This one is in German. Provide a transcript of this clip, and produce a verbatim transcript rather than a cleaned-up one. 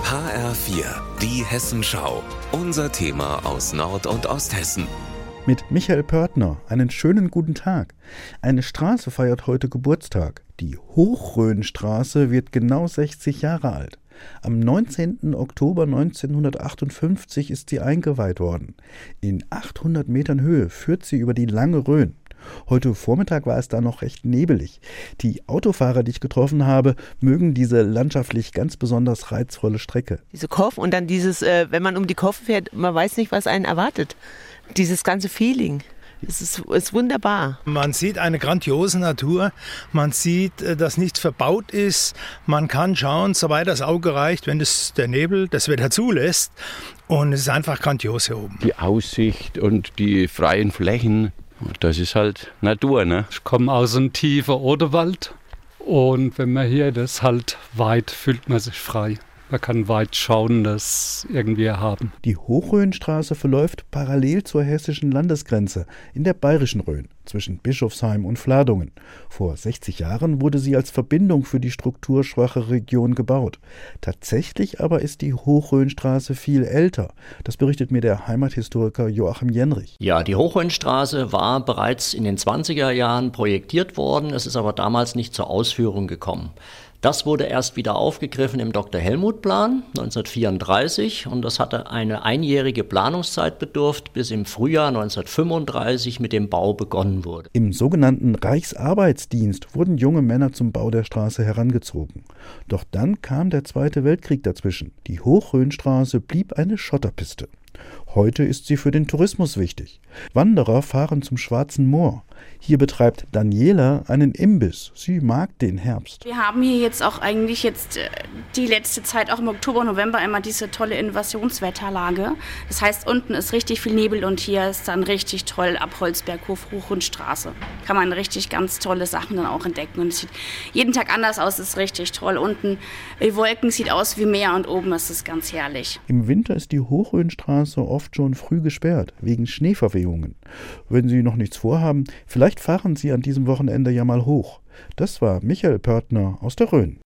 H R vier, die Hessenschau. Unser Thema aus Nord- und Osthessen. Mit Michael Pörtner, einen schönen guten Tag. Eine Straße feiert heute Geburtstag. Die Hochrhönstraße wird genau sechzig Jahre alt. Am neunzehnten Oktober neunzehnhundertachtundfünfzig ist sie eingeweiht worden. In achthundert Metern Höhe führt sie über die Lange Rhön. Heute Vormittag war es da noch recht nebelig. Die Autofahrer, die ich getroffen habe, mögen diese landschaftlich ganz besonders reizvolle Strecke. Diese Kurven und dann dieses, äh, wenn man um die Kurve fährt, man weiß nicht, was einen erwartet. Dieses ganze Feeling. Es ist, ist wunderbar. Man sieht eine grandiose Natur, man sieht, dass nichts verbaut ist, man kann schauen, soweit das Auge reicht, wenn das, der Nebel das Wetter zulässt, und es ist einfach grandios hier oben. Die Aussicht und die freien Flächen, das ist halt Natur, ne? Ich komme aus einem tiefen Oderwald und wenn man hier das halt weit, fühlt man sich frei. Man kann weit schauen, das irgendwie haben. Die Hochrhönstraße verläuft parallel zur hessischen Landesgrenze in der bayerischen Rhön zwischen Bischofsheim und Vladungen. Vor sechzig Jahren wurde sie als Verbindung für die strukturschwache Region gebaut. Tatsächlich aber ist die Hochrhönstraße viel älter. Das berichtet mir der Heimathistoriker Joachim Jenrich. Ja, die Hochrhönstraße war bereits in den zwanziger Jahren projektiert worden. Es ist aber damals nicht zur Ausführung gekommen. Das wurde erst wieder aufgegriffen im Doktor-Helmut-Plan neunzehnhundertvierunddreißig und das hatte eine einjährige Planungszeit bedurft, bis im Frühjahr neunzehnhundertfünfunddreißig mit dem Bau begonnen wurde. Im sogenannten Reichsarbeitsdienst wurden junge Männer zum Bau der Straße herangezogen. Doch dann kam der Zweite Weltkrieg dazwischen. Die Hochrhönstraße blieb eine Schotterpiste. Heute ist sie für den Tourismus wichtig. Wanderer fahren zum Schwarzen Moor. Hier betreibt Daniela einen Imbiss. Sie mag den Herbst. Wir haben hier jetzt auch eigentlich jetzt die letzte Zeit, auch im Oktober, November, immer diese tolle Invasionswetterlage. Das heißt, unten ist richtig viel Nebel und hier ist dann richtig toll ab Holzberghof, Hochrhönstraße. Kann man richtig ganz tolle Sachen dann auch entdecken. Und es sieht jeden Tag anders aus, ist richtig toll. Unten die Wolken sieht aus wie Meer und oben ist es ganz herrlich. Im Winter ist die Hochrhönstraße oft schon früh gesperrt, wegen Schneeverwehungen. Wenn Sie noch nichts vorhaben, vielleicht fahren Sie an diesem Wochenende ja mal hoch. Das war Michael Pörtner aus der Rhön.